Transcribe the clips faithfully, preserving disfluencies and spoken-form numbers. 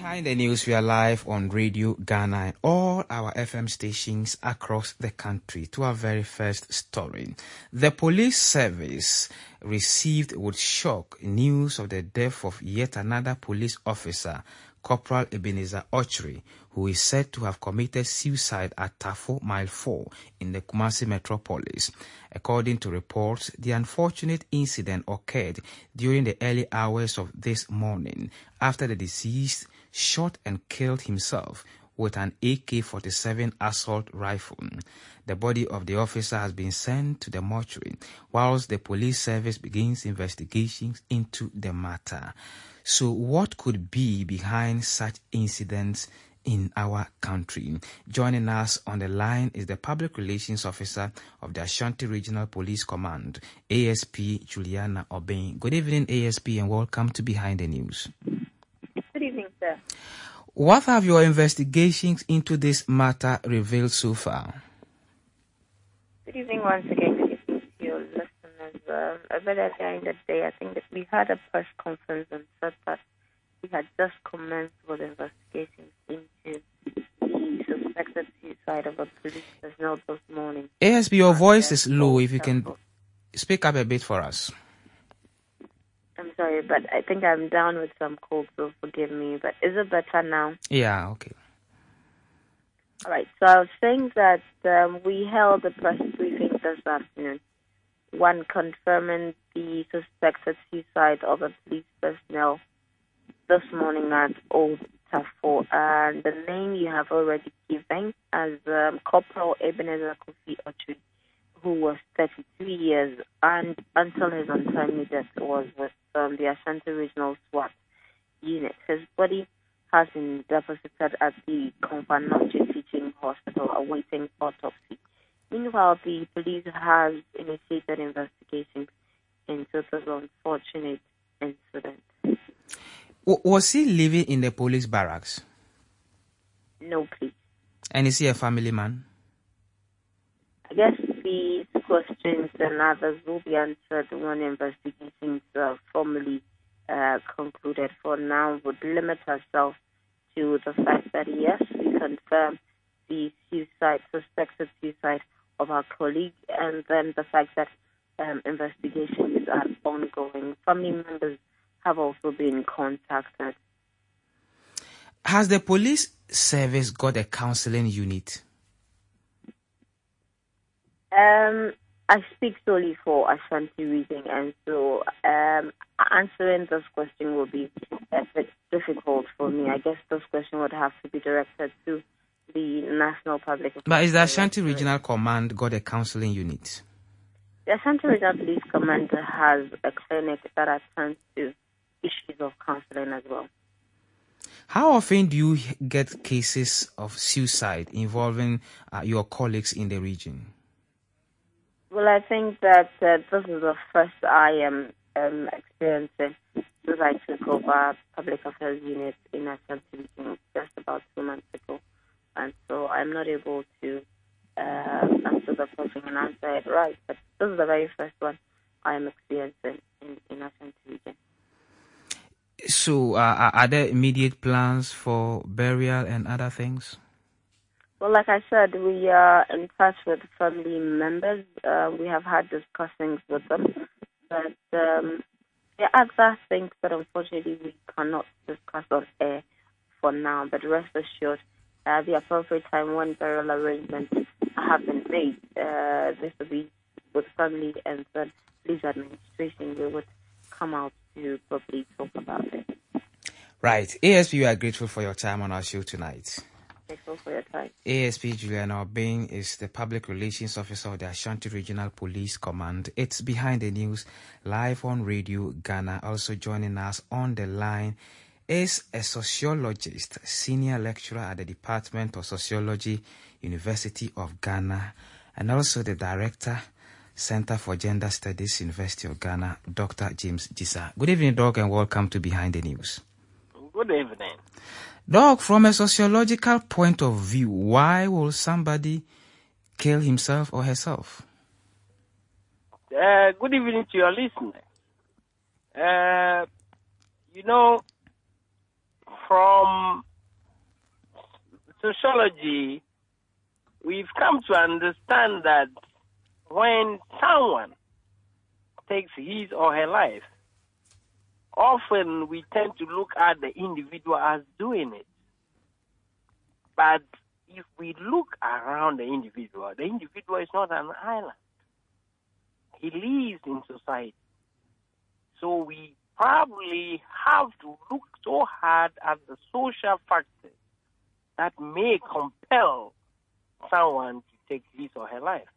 Behind the news, we are live on Radio Ghana and all our F M stations across the country. To our very first story, the police service received with shock news of the death of yet another police officer, Corporal Ebenezer Ochre, who is said to have committed suicide at Tafo Mile four in the Kumasi metropolis. According to reports, the unfortunate incident occurred during the early hours of this morning after the deceased shot and killed himself with an A K forty-seven assault rifle. The body of the officer has been sent to the mortuary whilst the police service begins investigations into the matter. So what could be behind such incidents in our country? Joining us on the line is the Public Relations Officer of the Ashanti Regional Police Command, A S P Juliana Obeng. Good evening, A S P, and welcome to Behind the News. Good evening, sir. What have your investigations into this matter revealed so far? Good evening once again. Good evening to your listeners. Um, a bit earlier in the day, I think that we had a press conference and said that we had just commenced with investigations into the suspected suicide of a police personnel this morning. A S P, your voice is low. If you can speak up a bit for us. I'm sorry, but I think I'm down with some cold, so forgive me. But is it better now? Yeah, okay. All right, so I was saying that um, we held a press briefing this afternoon, one confirming the suspected suicide of a police personnel this morning at Old Tafo. And the name you have already given as um, Corporal Ebenezer Kofi Ochre, who was thirty-three years and until his untimely death was with um, the Ashanti Regional SWAT unit. His body has been deposited at the Komfanoche Teaching Hospital awaiting autopsy. Meanwhile, the police has initiated investigations into this unfortunate incident. W- was he living in the police barracks? No, please. And is he a family man? I guess these questions and others will be answered when investigations are formally uh, concluded. For now, would limit ourselves to the fact that, yes, we confirm the suicide, suspected suicide of our colleague, and then the fact that um, investigations are ongoing. Family members have also been contacted. Has the police service got a counseling unit? Um, I speak solely for Ashanti Region, and so um, answering this question will be a bit difficult for me. I guess this question would have to be directed to the National Public Affairs. But is the Ashanti Regional Command got a counseling unit? The Ashanti Regional Police Command has a clinic that attends to issues of counseling as well. How often do you get cases of suicide involving uh, your colleagues in the region? Well, I think that uh, this is the first I am um, experiencing since I took over Public Affairs Unit in Ashanti Region just about two months ago. And so I'm not able to uh, answer the question and answer it right. But this is the very first one I am experiencing in, in Ashanti Region. So uh, are there immediate plans for burial and other things? Well, like I said, we are in touch with family members. Uh, we have had discussions with them. But um, there are other things that unfortunately we cannot discuss on air for now. But rest assured, uh, the appropriate time when burial arrangements have been made, uh, this will be with family and then police administration. We would come out to probably talk about it. Right. A S P, we are grateful for your time on our show tonight. For your time. A S P Juliana Obeng is the Public Relations Officer of the Ashanti Regional Police Command. It's Behind the News, live on Radio Ghana. Also joining us on the line is a sociologist, senior lecturer at the Department of Sociology, University of Ghana, and also the Director, Center for Gender Studies, University of Ghana, Doctor James Gisa. Good evening, Doc, and welcome to Behind the News. Good evening. Doc, from a sociological point of view, why will somebody kill himself or herself? Uh, good evening to your listener. Uh, you know, from sociology, we've come to understand that when someone takes his or her life, often we tend to look at the individual as doing it. But if we look around the individual, the individual is not an island. He lives in society. So we probably have to look so hard at the social factors that may compel someone to take his or her life.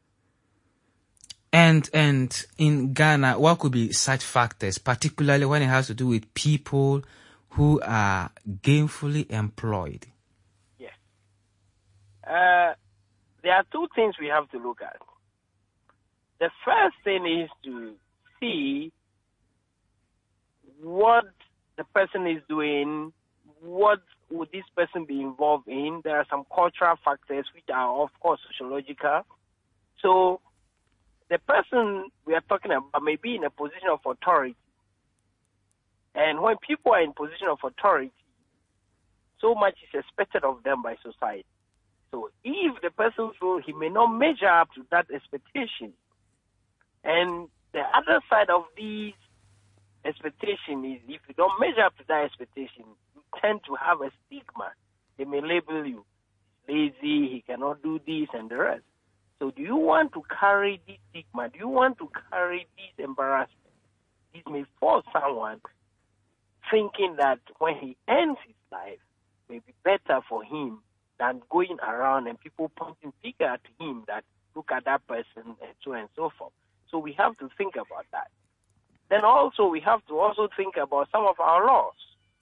And and in Ghana, what could be such factors, particularly when it has to do with people who are gainfully employed? Yes. Uh, there are two things we have to look at. The first thing is to see what the person is doing, what would this person be involved in. There are some cultural factors which are, of course, sociological. So the person we are talking about may be in a position of authority. And when people are in position of authority, so much is expected of them by society. So if the person feels he may not measure up to that expectation, and the other side of these expectation is if you don't measure up to that expectation, you tend to have a stigma. They may label you lazy, he cannot do this and the rest. So do you want to carry this stigma? Do you want to carry this embarrassment? This may force someone thinking that when he ends his life, it may be better for him than going around and people pointing finger at him that look at that person and so on and so forth. So we have to think about that. Then also we have to also think about some of our laws.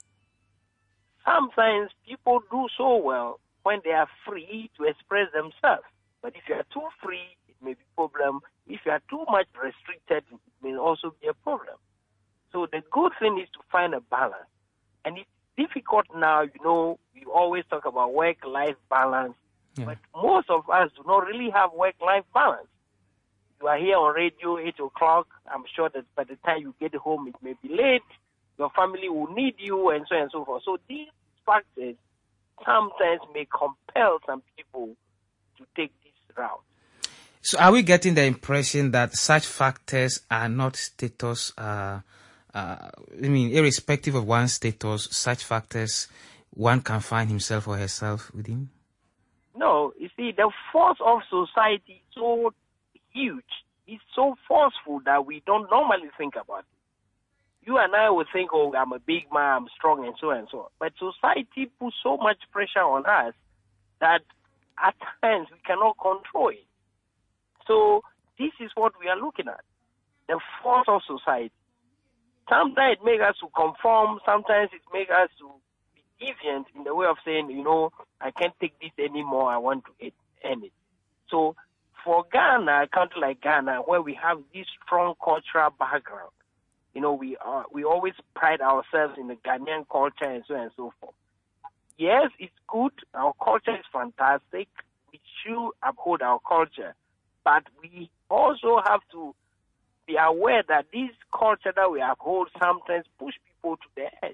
Sometimes people do so well when they are free to express themselves. But if you are too free, it may be a problem. If you are too much restricted, it may also be a problem. So the good thing is to find a balance. And it's difficult now, you know, we always talk about work-life balance. Yeah. But most of us do not really have work-life balance. You are here on radio, eight o'clock. I'm sure that by the time you get home, it may be late. Your family will need you, and so on and so forth. So these factors sometimes may compel some people to take this route. So are we getting the impression that such factors are not status, uh, uh, I mean, irrespective of one's status, such factors, one can find himself or herself within? No, you see, the force of society is so huge. It's so forceful that we don't normally think about it. You and I would think, oh, I'm a big man, I'm strong, and so on and so on. But society puts so much pressure on us that at times we cannot control it. So this is what we are looking at, the force of society. Sometimes it makes us to conform, sometimes it makes us to be deviant in the way of saying, you know, I can't take this anymore, I want to end it. So for Ghana, a country like Ghana, where we have this strong cultural background, you know, we are, we always pride ourselves in the Ghanaian culture and so on and so forth. Yes, it's good. Our culture is fantastic. We should uphold our culture. But we also have to be aware that this culture that we uphold sometimes push people to the edge.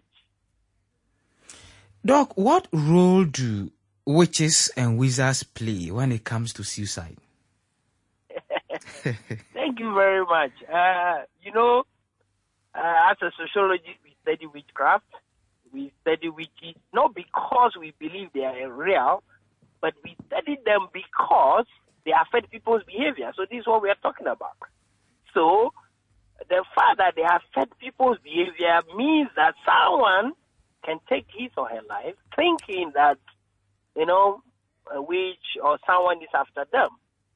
Doc, what role do witches and wizards play when it comes to suicide? Thank you very much. Uh, you know, uh, as a sociologist, we study witchcraft. We study witches not because we believe they are real, but we study them because they affect people's behavior. So this is what we are talking about. So the fact that they affect people's behavior means that someone can take his or her life thinking that, you know, a witch or someone is after them.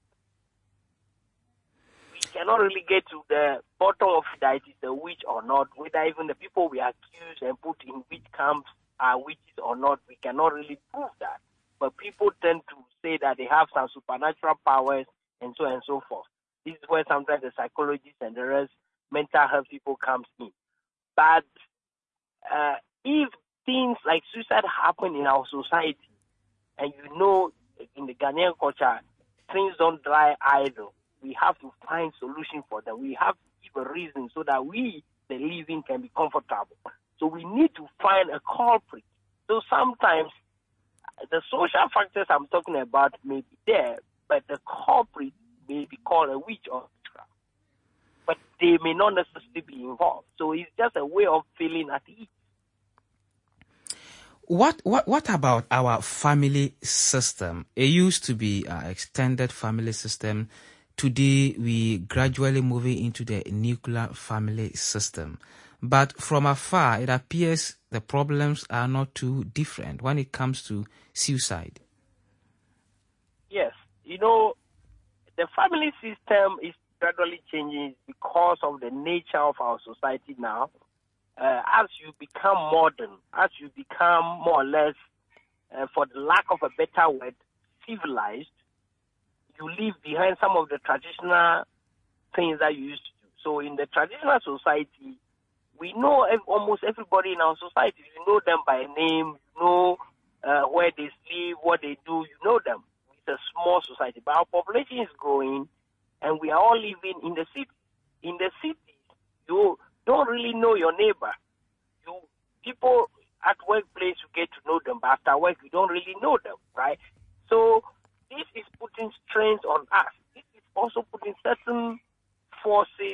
We cannot really get to the bottom of that it is a witch or not, whether even the people we accuse and put in witch camps are witches or not. We cannot really prove that. But people tend to say that they have some supernatural powers and so on and so forth. This is where sometimes the psychologists and the rest, mental health people comes in. But uh, if things like suicide happen in our society, and you know in the Ghanaian culture, things don't die idle. We have to find solution for them. We have to give a reason so that we, the living, can be comfortable. So we need to find a culprit. So sometimes the social factors I'm talking about may be there, but the culprit may be called a witch or witchcraft. But they may not necessarily be involved. So it's just a way of feeling at ease. What what what about our family system? It used to be an extended family system. Today we gradually moving into the nuclear family system. But from afar, it appears the problems are not too different when it comes to suicide. Yes, you know, the family system is gradually changing because of the nature of our society now. Uh, as you become modern, as you become more or less, uh, for the lack of a better word, civilized, you leave behind some of the traditional things that you used to do. So in the traditional society, we know ev- almost everybody in our society. You know them by name, you know uh, where they sleep, what they do, you know them. It's a small society, but our population is growing, and we are all living in the city. In the city, you don't really know your neighbor. You people at workplace, you get to know them, but after work, you don't really know them, right? So this is putting strains on us. This is also putting certain forces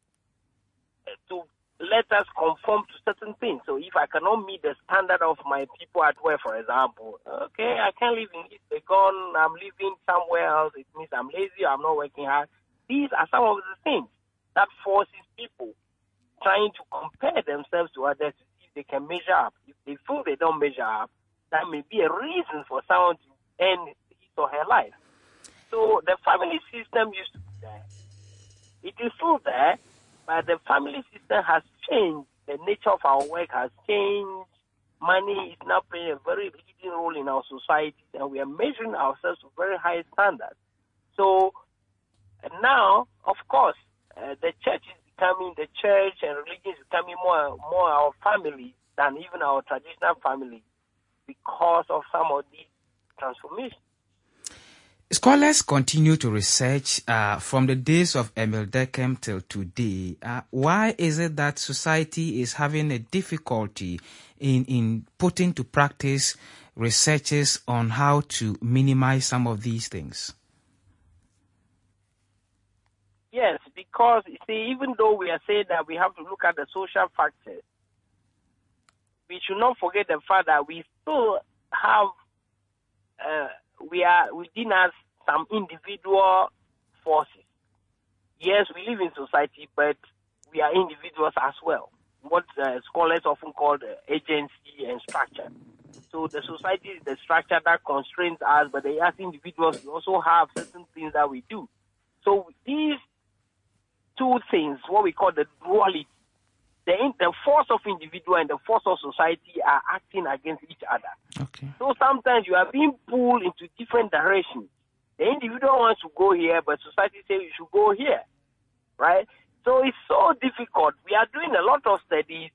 to let us conform to certain things. So if I cannot meet the standard of my people at work, for example, okay, I can't live in East Legon, I'm living somewhere else, it means I'm lazy, I'm not working hard. These are some of the things that forces people trying to compare themselves to others to see if they can measure up. If they feel they don't measure up, that may be a reason for someone to end his or her life. So the family system used to be there. It is still there, but the family system has changed. The nature of our work has changed. Money is now playing a very leading role in our society, and we are measuring ourselves to very high standards. So now, of course, uh, the church is becoming, the church and religion is becoming more more our family than even our traditional family because of some of these transformations. Scholars continue to research uh, from the days of Emil Durkheim till today. Uh, why is it that society is having a difficulty in, in putting to practice researches on how to minimize some of these things? Yes, because, you see, even though we are saying that we have to look at the social factors, we should not forget the fact that we still have uh, we are within us some individual forces. Yes, we live in society, but we are individuals as well. What uh, scholars often call the agency and structure. So the society is the structure that constrains us, but as individuals, we also have certain things that we do. So these two things, what we call the duality, the, the force of individual and the force of society are acting against each other. Okay. So sometimes you are being pulled into different directions. The individual wants to go here, but society says you should go here, right? So it's so difficult. We are doing a lot of studies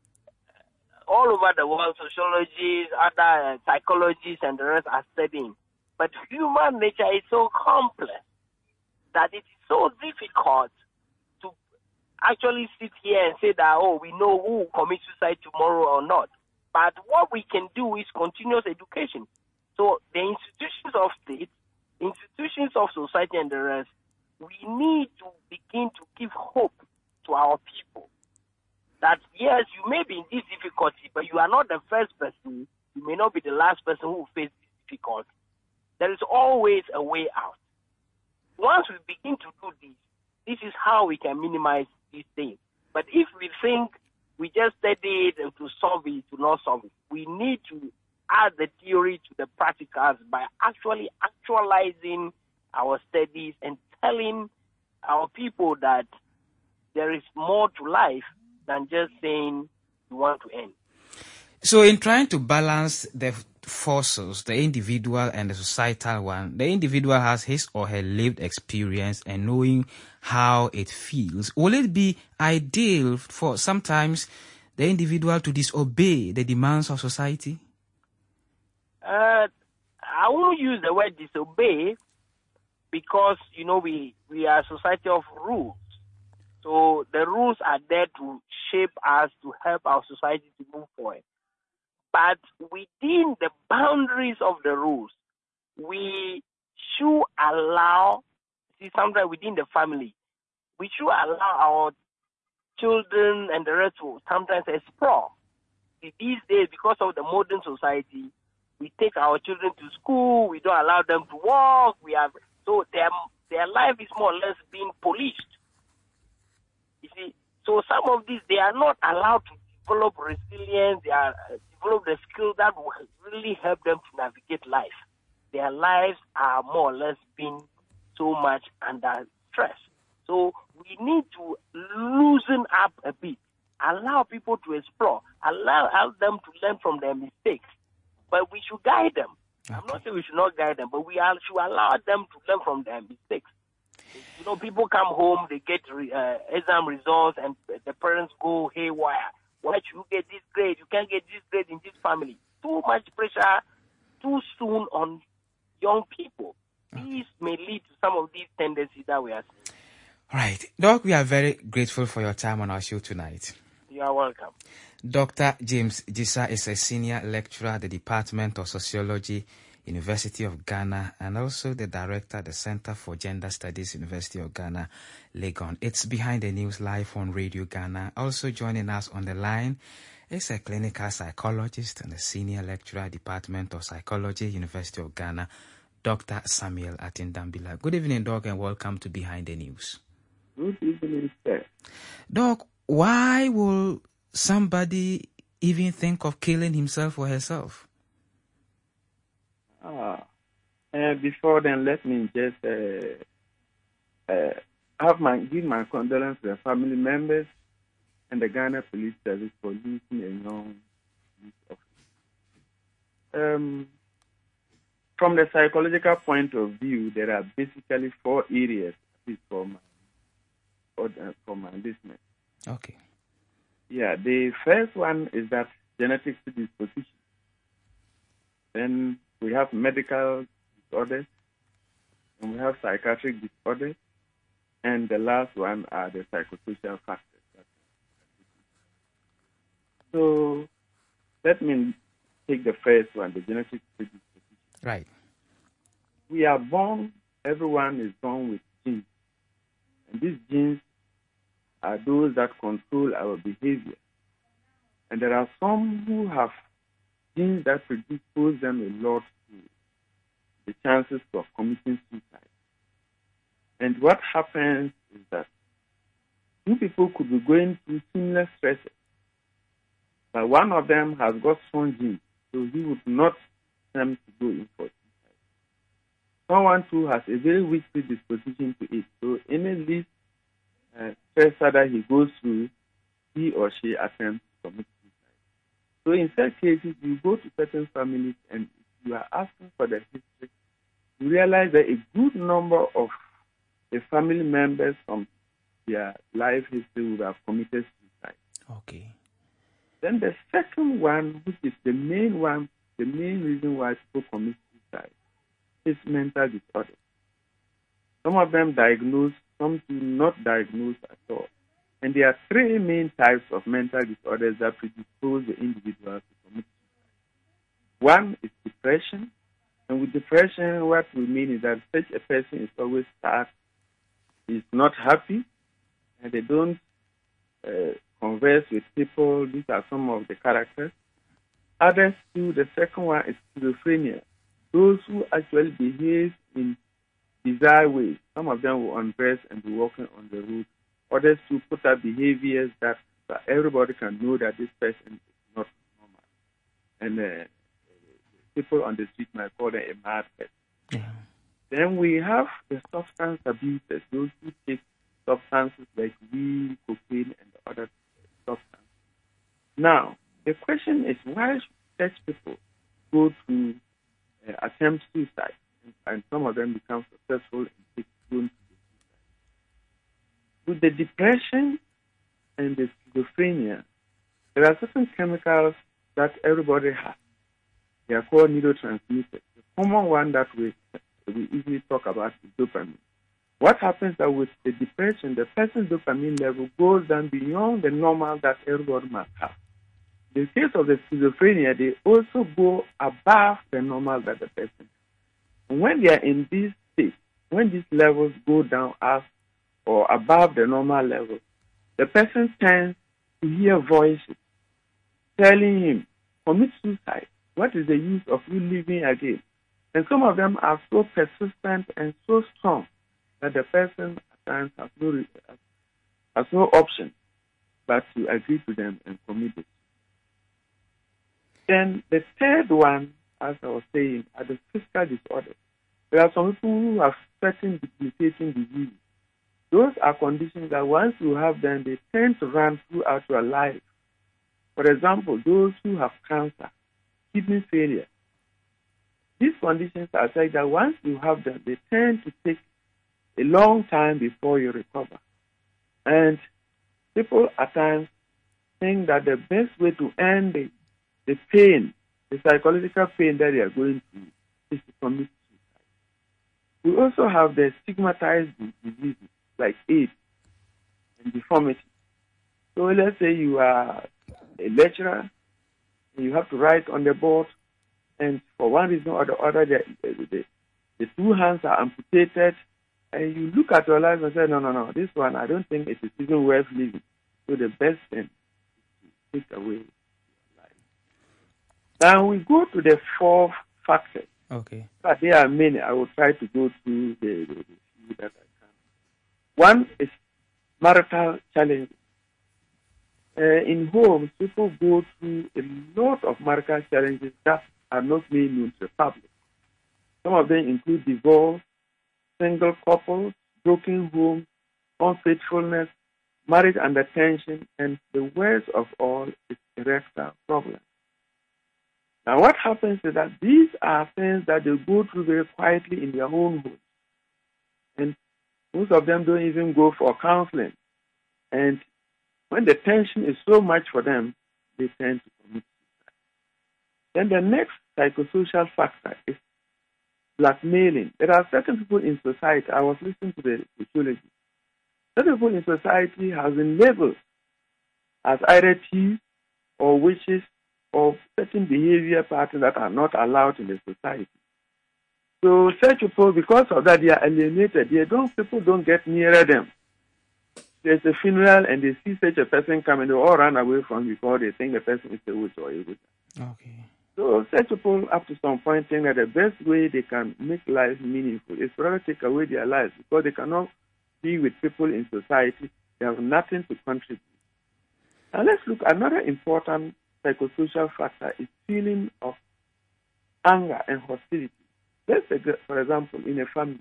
all over the world, sociologists, other uh, psychologists, and the rest are studying. But human nature is so complex that it is so difficult to actually sit here and say that, oh, we know who will commit suicide tomorrow or not. But what we can do is continuous education. So the institutions of state, institutions of society and the rest, we need to begin to give hope to our people. That, yes, you may be in this difficulty, but you are not the first person. You may not be the last person who will face this difficulty. There is always a way out. Once we begin to do this, this is how we can minimize these things. But if we think we just study it and to solve it, to not solve it, we need to add the theory to the practicals by actually actualizing our studies and telling our people that there is more to life than just saying you want to end. So in trying to balance the forces, the individual and the societal one, the individual has his or her lived experience and knowing how it feels. Will it be ideal for sometimes the individual to disobey the demands of society? Uh, I won't use the word disobey because, you know, we, we are a society of rules. So the rules are there to shape us, to help our society to move forward. But within the boundaries of the rules, we should allow, see, sometimes within the family, we should allow our children and the rest to sometimes explore. These days, because of the modern society, we take our children to school, we don't allow them to walk, we have, so their, their life is more or less being policed. You see, so some of these, they are not allowed to develop resilience, they are uh, develop the skills that will really help them to navigate life. Their lives are more or less being so much under stress. So we need to loosen up a bit, allow people to explore, allow, allow them to learn from their mistakes. But we should guide them. Okay. I'm not saying we should not guide them, but we should allow them to learn from their mistakes. You know, people come home, they get uh, exam results, and the parents go haywire. Why should you get this grade? You can't get this grade in this family. Too much pressure too soon on young people. Okay. These may lead to some of these tendencies that we are seeing. All right. Doc, we are very grateful for your time on our show tonight. You are welcome. Doctor James Gisa is a senior lecturer at the Department of Sociology, University of Ghana, and also the director at the Center for Gender Studies, University of Ghana, Legon. It's Behind the News live on Radio Ghana. Also joining us on the line is a clinical psychologist and a senior lecturer, Department of Psychology, University of Ghana, Doctor Samuel Atindambila. Good evening, Doc, and welcome to Behind the News. Good evening, sir. Doc, why will somebody even think of killing himself or herself? Ah, uh, before then, let me just uh, uh, have my give my condolences to the family members and the Ghana Police Service for losing a young youth officer. Um, from the psychological point of view, there are basically four areas for my for, uh, for my listeners. Okay. Yeah, the first one is that genetic predisposition. Then we have medical disorders, and we have psychiatric disorders, and the last one are the psychosocial factors. So let me take the first one, the genetic predisposition. Right. We are born, everyone is born with genes, and these genes are those that control our behavior. And there are some who have genes that predispose them a lot to the chances of committing suicide. And what happens is that two people could be going through similar stresses, but one of them has got strong genes, so he would not attempt to go in for suicide. Someone too has a very weak predisposition to it, so any least uh, stressor that he goes through, he or she attempts to commit suicide. So in such cases, you go to certain families and if you are asking for the history, you realize that a good number of the family members from their life history would have committed suicide. Okay. Then the second one, which is the main one, the main reason why people commit suicide, is mental disorders. Some of them diagnosed, some do not diagnose at all. And there are three main types of mental disorders that predispose the individual to commit suicide. One is depression. And with depression, what we mean is that such a person is always sad, is not happy, and they don't uh, converse with people. These are some of the characters. Others too, the second one is schizophrenia. Those who actually behave in bizarre ways. Some of them will undress and be walking on the road. Others to put up behaviors that, that everybody can know that this person is not normal. And uh, people on the street might call them a mad person. Yeah. Then we have the substance abusers, those who take substances like weed, cocaine, and other substances. Now, the question is, why should such people go to uh, attempt suicide? And, and some of them become successful in going to with the depression and the schizophrenia, there are certain chemicals that everybody has. They are called neurotransmitters. The common one that we, we easily talk about is dopamine. What happens that with the depression, the person's dopamine level goes down beyond the normal that everybody must have. the case of the schizophrenia, they also go above the normal that the person. And when they are in this state, when these levels go down as or above the normal level, the person tends to hear voices telling him, commit suicide. What is the use of you living again? And some of them are so persistent and so strong that the person at times has no, has no option but to agree to them and commit it. Then the third one, as I was saying, are the physical disorders. There are some people who have certain debilitating diseases. Those are conditions that once you have them, they tend to run throughout your life. For example, those who have cancer, kidney failure. These conditions are such that once you have them, they tend to take a long time before you recover. And people at times think that the best way to end the, the pain, the psychological pain that they are going through, is to commit suicide. We also have the stigmatized diseases like AIDS and deformity. So let's say you are a lecturer, and you have to write on the board, and for one reason or the other, the, the, the, the two hands are amputated, and you look at your life and say, no, no, no, this one, I don't think it is even worth living. So the best thing is to take away your life. Now we go to the fourth factor. Okay. But there are many. I will try to go through the, the, the few that I can. One is marital challenges. Uh, in homes, people go through a lot of marital challenges that are not made known to the public. Some of them include divorce, single couples, broken homes, unfaithfulness, marriage under tension, and the worst of all is erectile problems. Now, what happens is that these are things that they go through very quietly in their own homes. And most of them don't even go for counseling. And when the tension is so much for them, they tend to commit suicide. Then the next psychosocial factor is blackmailing. There are certain people in society, I was listening to the sociology, certain people in society have been labeled as either thieves or witches or certain behavior patterns that are not allowed in the society. So such people, because of that, they are alienated. They don't, people don't get nearer them. There's a funeral and they see such a person coming, they all run away from because they think the person is a witch or a witch. Okay. So such people, up to some point, think that the best way they can make life meaningful is to rather take away their lives because they cannot be with people in society. They have nothing to contribute. Now let's look at another important psychosocial factor is feeling of anger and hostility. Let's take, for example, in a family.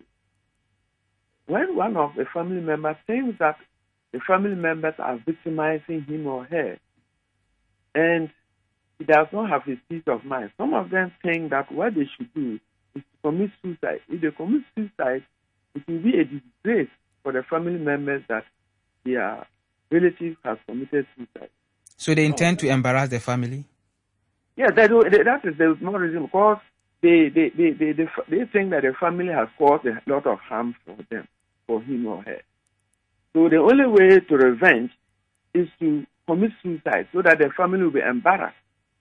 When one of the family members thinks that the family members are victimizing him or her, and he does not have his peace of mind, some of them think that what they should do is to commit suicide. If they commit suicide, it will be a disgrace for the family members that their relative has committed suicide. So they intend to embarrass the family? Yes, yeah, that is the more reason because they, they, they, they, they, they think that the family has caused a lot of harm for them, for him or her. So the only way to revenge is to commit suicide so that the family will be embarrassed.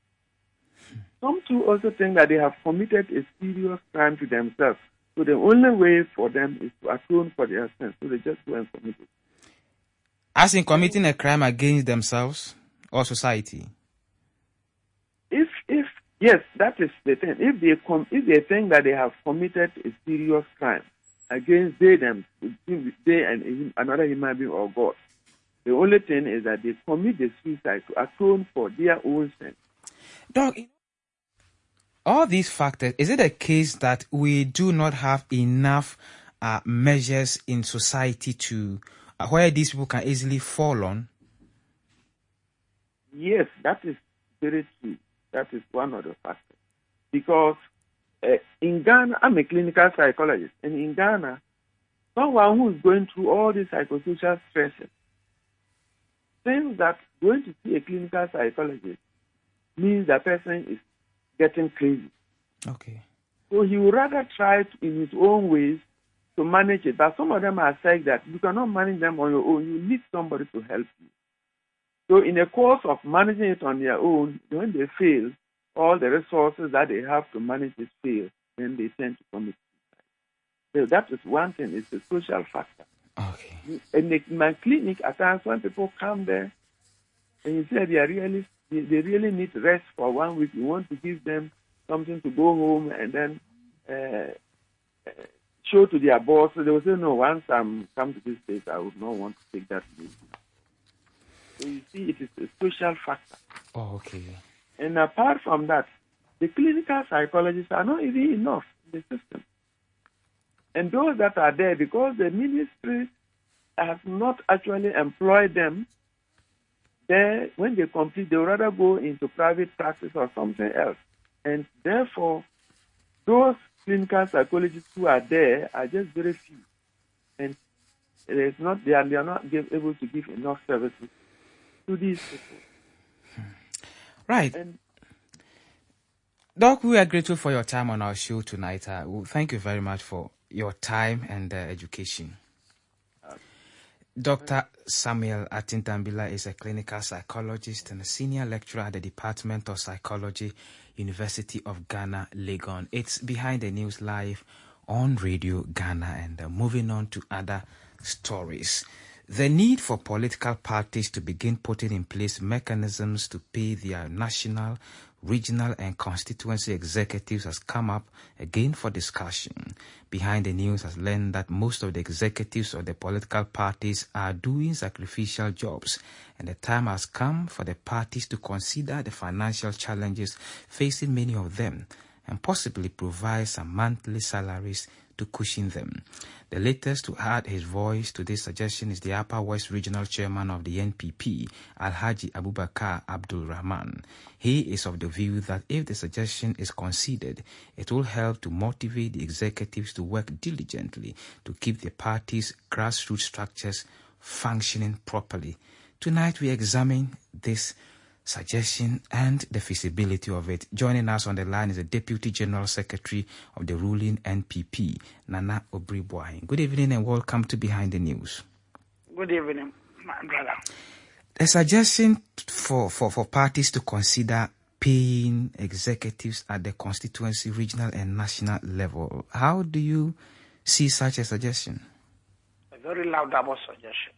Some too also think that they have committed a serious crime to themselves. So the only way for them is to atone for their sins. So they just go and commit it. As in committing a crime against themselves or society? If, if yes, that is the thing. If they, com- if they think that they have committed a serious crime against they, them, they and another human being or God, the only thing is that they commit the suicide to atone for their own sins. Doc, all these factors, is it a case that we do not have enough uh, measures in society to uh, where these people can easily fall on? Yes, that is very true. That is one of the factors. Because uh, in Ghana, I'm a clinical psychologist, and in Ghana, someone who is going through all these psychosocial stresses thinks that going to see a clinical psychologist means that person is getting crazy. Okay. So he would rather try to, in his own ways to manage it. But some of them are saying that you cannot manage them on your own. You need somebody to help you. So in the course of managing it on their own, when they fail, all the resources that they have to manage it fail, then they tend to commit suicide. So that is one thing, it's a social factor. Okay. In, the, in my clinic, at times when people come there and you say they are really they, they really need rest for one week, you want to give them something to go home and then uh, uh, show to their boss. So they will say, no, once I'm come to this place, I would not want to take that leave. So you see, it is a social factor. Oh, okay. And apart from that, the clinical psychologists are not even enough in the system. And those that are there, because the ministry has not actually employed them, there, when they complete, they would rather go into private practice or something else. And therefore, those clinical psychologists who are there are just very few. And it is not, they, are, they are not give, able to give enough services to these people. Right. And Doc, we are grateful for your time on our show tonight. Uh, well, thank you very much for your time and uh, education. Uh, Doctor Samuel Atintambila is a clinical psychologist and a senior lecturer at the Department of Psychology, University of Ghana, Legon. It's Behind the News Live on Radio Ghana, and uh, moving on to other stories. The need for political parties to begin putting in place mechanisms to pay their national, regional and constituency executives has come up again for discussion. Behind the News has learned that most of the executives of the political parties are doing sacrificial jobs, and the time has come for the parties to consider the financial challenges facing many of them and possibly provide some monthly salaries to cushion them. The latest to add his voice to this suggestion is the Upper West Regional Chairman of the N P P, Alhaji Abubakar Abdul Rahman. He is of the view that if the suggestion is considered, it will help to motivate the executives to work diligently to keep the party's grassroots structures functioning properly. Tonight we examine this suggestion and the feasibility of it. Joining us on the line is the Deputy General Secretary of the ruling N P P, Nana Obribwai. Good evening and welcome to Behind the News. Good evening, my brother. A suggestion for, for, for parties to consider paying executives at the constituency, regional and national level. How do you see such a suggestion? A very laudable suggestion.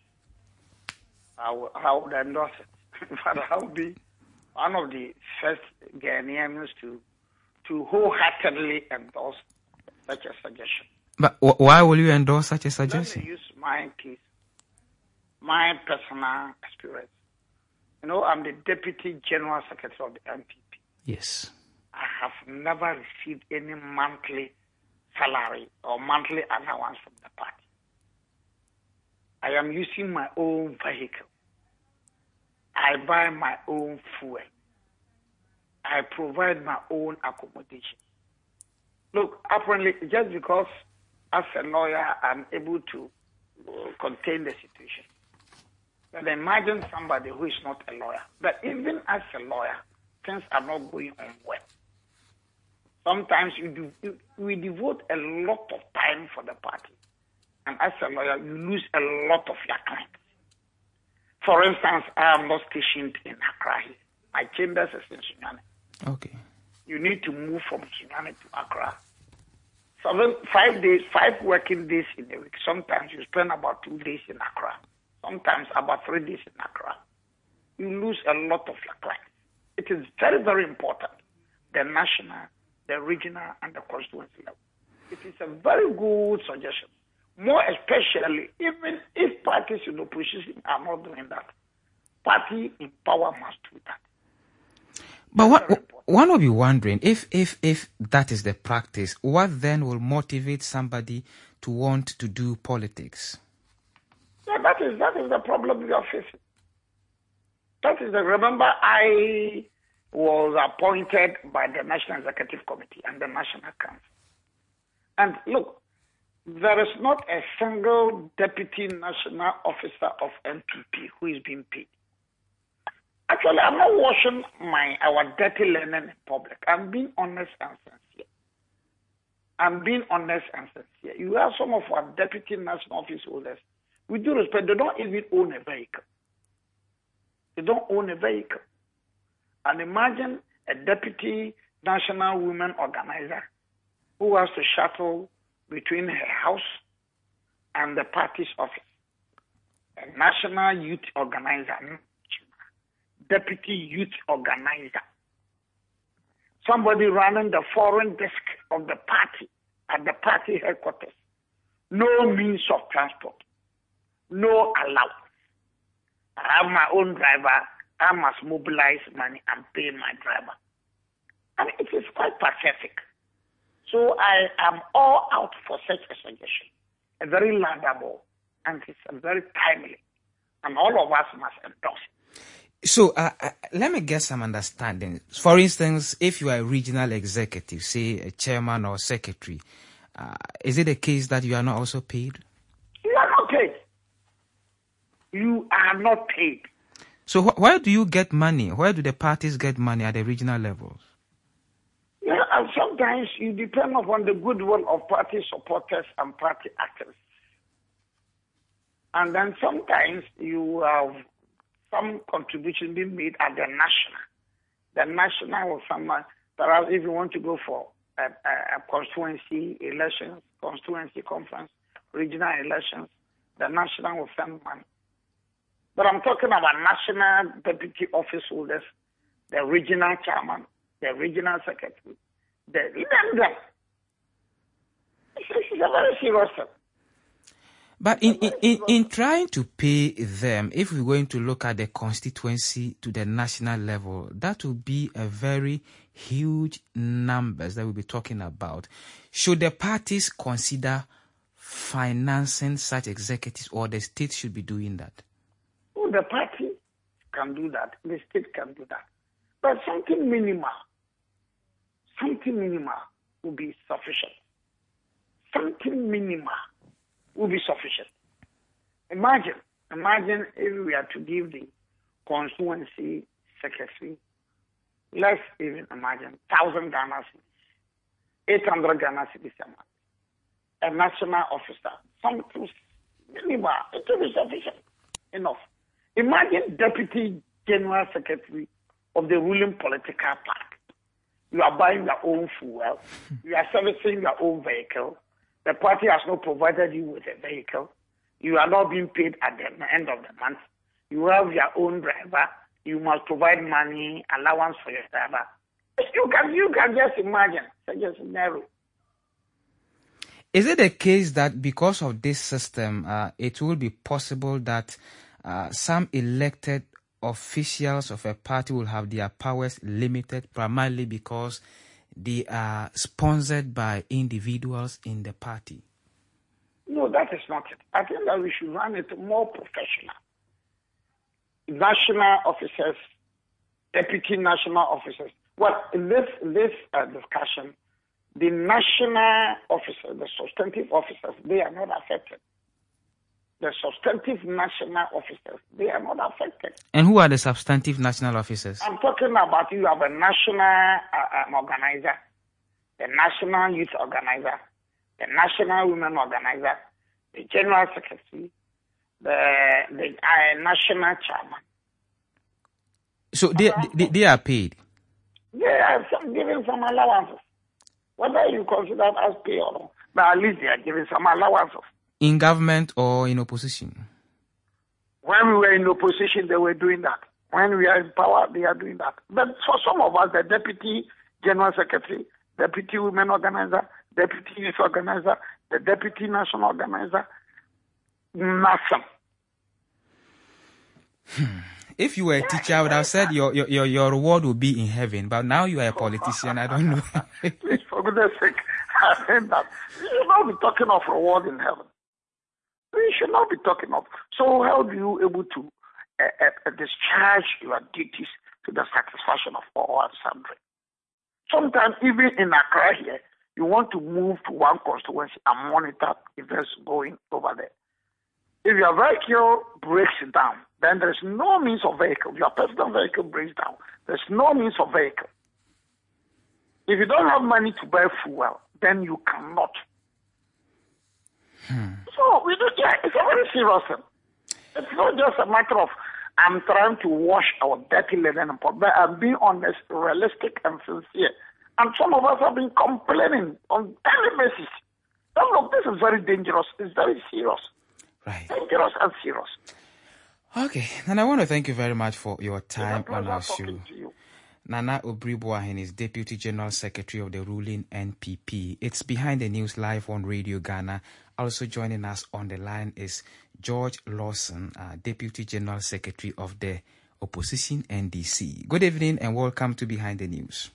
I would, I would endorse it. But I will be one of the first Ghanaians to to wholeheartedly endorse such a suggestion. But w- why will you endorse such a suggestion? Let me use my case, my personal experience. You know, I'm the Deputy General Secretary of the N P P. Yes. I have never received any monthly salary or monthly allowance from the party. I am using my own vehicle. I buy my own fuel. I provide my own accommodation. Look, apparently, just because as a lawyer I'm able to uh, contain the situation. But imagine somebody who is not a lawyer. But even as a lawyer, things are not going on well. Sometimes you do, you, we devote a lot of time for the party. And as a lawyer, you lose a lot of your clients. For instance, I am not stationed in Accra. My chambers is in Sunyani. Okay. You need to move from Sunyani to Accra. Seven, five days, five working days in a week. Sometimes you spend about two days in Accra. Sometimes about three days in Accra. You lose a lot of your clients. It is very, very important. The national, the regional, and the constituency level. It is a very good suggestion. More especially, even if parties in opposition are not doing that, party in power must do that. But what, one will be wondering, if, if, if that is the practice, what then will motivate somebody to want to do politics? Yeah, that is, that is the problem we are facing. That is the, remember, I was appointed by the National Executive Committee and the National Council. And look, there is not a single deputy national officer of N P P who is being paid. Actually, I'm not washing my our dirty linen in public. I'm being honest and sincere. I'm being honest and sincere. You have some of our deputy national office holders. With due respect, they don't even own a vehicle. They don't own a vehicle. And imagine a deputy national women organizer who has to shuttle between her house and the party's office. A national youth organizer, deputy youth organizer, somebody running the foreign desk of the party at the party headquarters. No means of transport, no allowance. I have my own driver. I must mobilize money and pay my driver. And it is quite pathetic. So I am all out for such a suggestion. A very laudable, and it's a very timely. And all of us must endorse it. So uh, uh, let me get some understanding. For instance, if you are a regional executive, say a chairman or secretary, uh, is it a case that you are not also paid? You are not paid. You are not paid. So wh- where do you get money? Where do the parties get money at the regional levels? Yeah, and sometimes you depend upon the goodwill of party supporters and party actors. And then sometimes you have some contribution being made at the national. The national or some, perhaps if you want to go for a, a, a constituency elections, constituency conference, regional elections, the national will send money. But I'm talking about national deputy office holders, the regional chairman, the regional secretary, the even them. This is a very serious thing. But in, in, in, in trying to pay them, if we're going to look at the constituency to the national level, that will be a very huge numbers that we'll be talking about. Should the parties consider financing such executives, or the state should be doing that? Oh, the party can do that. The state can do that. But something minimal, something minimal will be sufficient. Something minimal will be sufficient. Imagine, imagine if we are to give the constituency secretary, let's even imagine, one thousand Ghana cedis, eight hundred Ghana cedis a month, a national officer, something minimal, it will be sufficient enough. Imagine deputy general secretary of the ruling political party. You are buying your own fuel, you are servicing your own vehicle. The party has not provided you with a vehicle. You are not being paid at the end of the month. You have your own driver. You must provide money, allowance for your driver. You can, you can just imagine such a scenario. Is it the case that because of this system, uh, it will be possible that uh, some elected officials of a party will have their powers limited, primarily because they are sponsored by individuals in the party? No, that is not it. I think that we should run it more professional. National officers, deputy national officers. Well, in this, in this uh, discussion, the national officers, the substantive officers, they are not affected. The substantive national officers, they are not affected. And who are the substantive national officers? I'm talking about you have a national uh, um, organizer, the national youth organizer, the national women organizer, the general secretary, the, the uh, national chairman. So they, they, they are paid? They are some, giving some allowances. Whether you consider it as pay or not, but at least they are giving some allowances. In government or in opposition? When we were in opposition, they were doing that. When we are in power, they are doing that. But for some of us, the deputy general secretary, deputy women organizer, deputy youth organizer, the deputy national organizer, nothing. If you were a teacher, I would have said your, your, your reward will be in heaven. But now you are a politician. I don't know. Please, for goodness sake, I think that you should not be talking of reward in heaven. We should not be talking of. So how do you able to uh, uh, discharge your duties to the satisfaction of all and sundry? Sometimes even in Accra here, you want to move to one constituency and monitor events going over there. If your vehicle breaks down, then there's no means of vehicle. Your personal vehicle breaks down. There's no means of vehicle. If you don't have money to buy fuel, then you cannot. Hmm. So we do, yeah, it's a very serious thing. It's not just a matter of I'm trying to wash our dirty linen, but I'm being honest, realistic, and sincere. And some of us have been complaining on daily basis. So look, this is very dangerous. It's very serious. Right. Dangerous and serious. Okay, and I want to thank you very much for your time on our show. Nana Obri-Boahen is Deputy General Secretary of the ruling N P P. It's Behind the News live on Radio Ghana. Also joining us on the line is George Lawson, uh, Deputy General Secretary of the Opposition N D C. Good evening and welcome to Behind the News.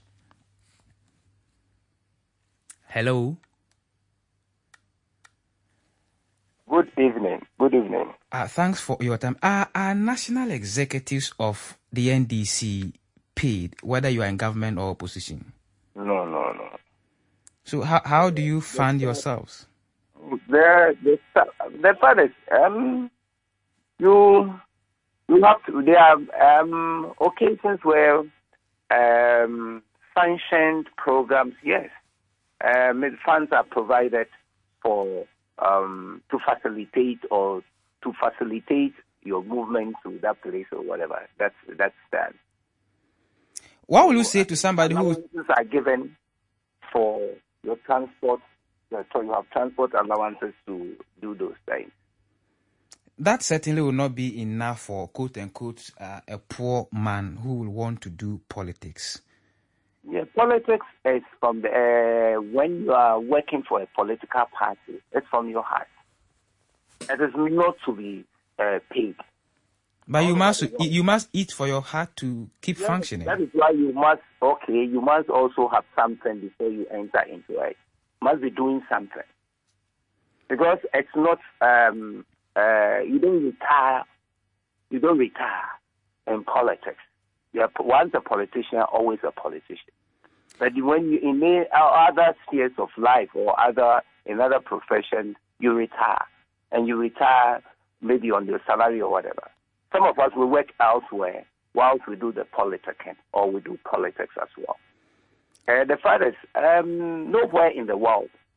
Hello. Good evening. Good evening. Uh, thanks for your time. Are, are national executives of the N D C paid, whether you are in government or opposition? No, no, no. So how how do you fund yourselves? The the the fact is, um, you you have to. There are um occasions where um sanctioned programs, yes, um, funds are provided for um to facilitate or to facilitate your movement to that place or whatever. That's that's that. What will you say to somebody who are given for your transport? So you have transport allowances to do those things. That certainly will not be enough for quote unquote uh, a poor man who will want to do politics. Yeah, politics is from the uh, when you are working for a political party. It's from your heart. It is not to be uh, paid. But you must you must eat for your heart to keep yeah, functioning. That is why you must okay. You must also have something before you enter into it. Must be doing something, because it's not um, uh, you don't retire you don't retire in politics. You're once a politician, always a politician. But when you in other spheres of life or other in other professions, you retire, and you retire maybe on your salary or whatever. Some of us will work elsewhere whilst we do the politicking, or we do politics as well. Uh, the fact is, um, nowhere in the world